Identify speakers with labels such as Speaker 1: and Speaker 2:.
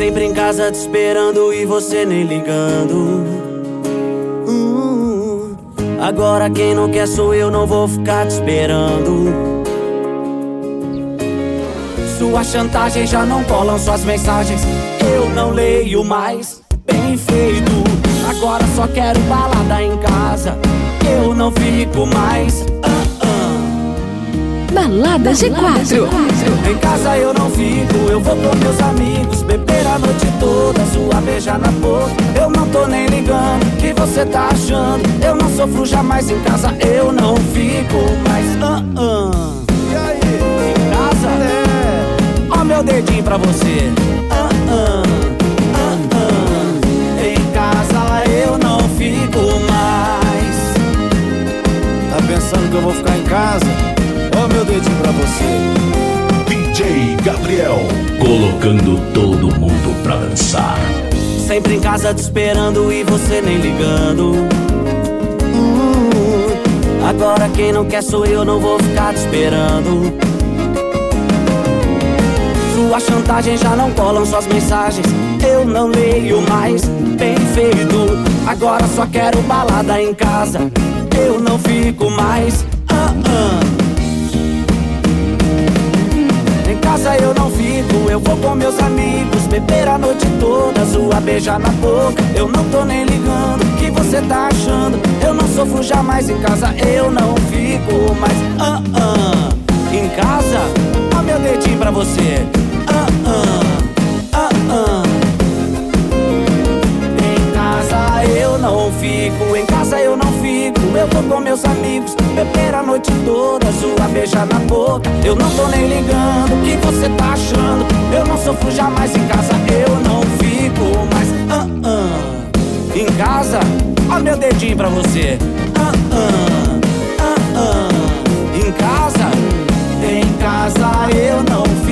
Speaker 1: Sempre em casa te esperando e você nem ligando. Agora quem não quer sou eu, não vou ficar te esperando. Sua chantagem já não colam suas mensagens, eu não leio mais. Bem feito, agora só quero balada em casa, eu não fico mais.
Speaker 2: Balada G4.
Speaker 1: Em casa eu não fico, eu vou com meus amigos, beber a noite toda, sua beijar na boca. Eu não tô nem ligando, o que você tá achando? Eu não sofro jamais em casa, eu não fico mais.
Speaker 3: E aí?
Speaker 1: Em casa? Ó meu dedinho pra você. Em casa eu não fico mais.
Speaker 3: Tá pensando que eu vou ficar em casa? Ó meu dedinho pra você.
Speaker 4: DJ Gabriel, colocando todo mundo pra dançar.
Speaker 1: Sempre em casa te esperando e você nem ligando. Agora quem não quer sou eu, não vou ficar te esperando. Sua chantagem já não colam suas mensagens, eu não leio mais. Bem feito, agora só quero balada em casa, eu não fico mais. Em casa eu não fico, eu vou com meus amigos, beber a noite toda, sua beijar na boca. Eu não tô nem ligando, o que você tá achando? Eu não sofro jamais em casa, eu não fico mais. Em casa, ó meu dedinho pra você. Em casa eu não fico, em casa eu não fico, eu tô com meus amigos, beber a noite toda, sua beijar na boca. Eu não tô nem ligando, o que você tá achando? Eu não sofro jamais em casa, eu não fico mais. Em casa, ó meu dedinho pra você. Em casa eu não fico.